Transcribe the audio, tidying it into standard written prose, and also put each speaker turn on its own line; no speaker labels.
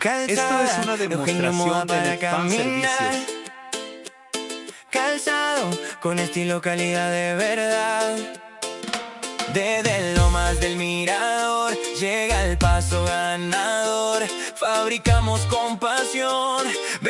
Esto es
Calzada,
una
Eugenio Moda
demostración
para
del Fan
caminar.
Servicios.
Calzado, con estilo, calidad de verdad. Desde lo más del mirador llega el paso ganador. Fabricamos con pasión